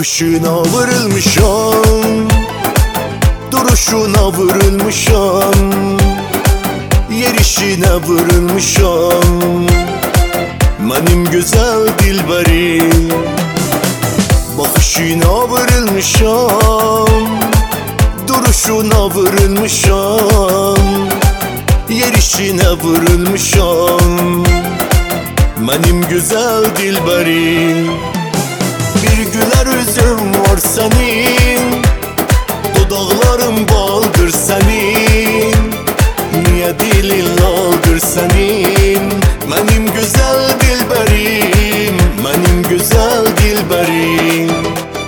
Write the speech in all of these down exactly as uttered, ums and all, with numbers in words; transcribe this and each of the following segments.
Bakışına vurulmuşam, duruşuna vurulmuşam, yerişine vurulmuşam, benim güzel dilberim. Bakışına vurulmuşam, duruşuna vurulmuşam, yerişine vurulmuşam, benim güzel dilberim. Bir güler üzüm var senin, dudakların baldır senin, niye dilin laldır senin, benim güzel dilberim, benim güzel dilberim.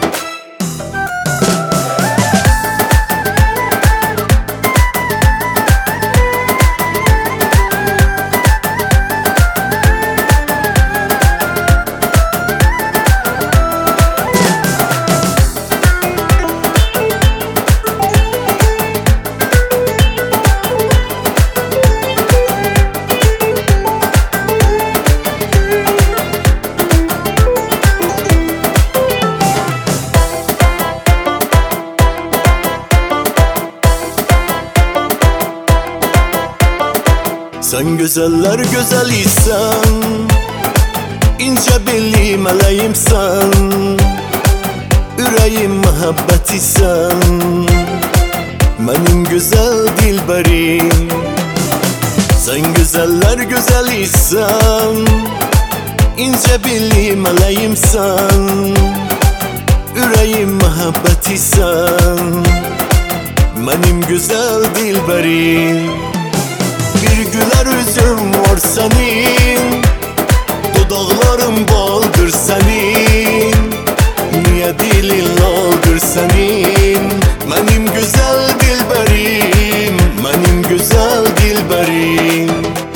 Sen güzeller güzeliysen, ince belli meleğimsen, yüreğim muhabbetiysen, benim güzel dilberim. Sen güzeller güzeliysen, ince belli meleğimsen, yüreğim muhabbetiysen, benim güzel dilberim. Bir güler üzüm var senin, dudakların baldır senin, niye dilin laldır senin, benim güzel dilberim, benim güzel dilberim.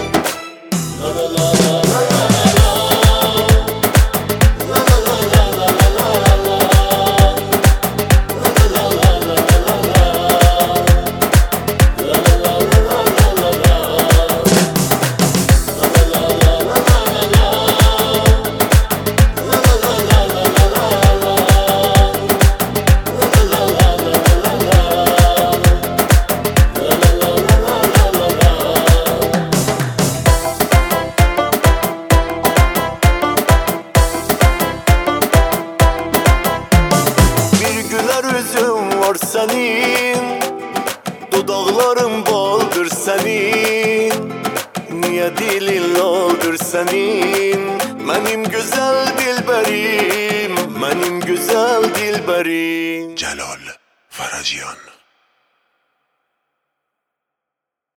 Üzüm var senin, dudakların baldır senin, niye dilin laldır senin, benim güzel dilberim, benim güzel dilberim. Celal Faracyan.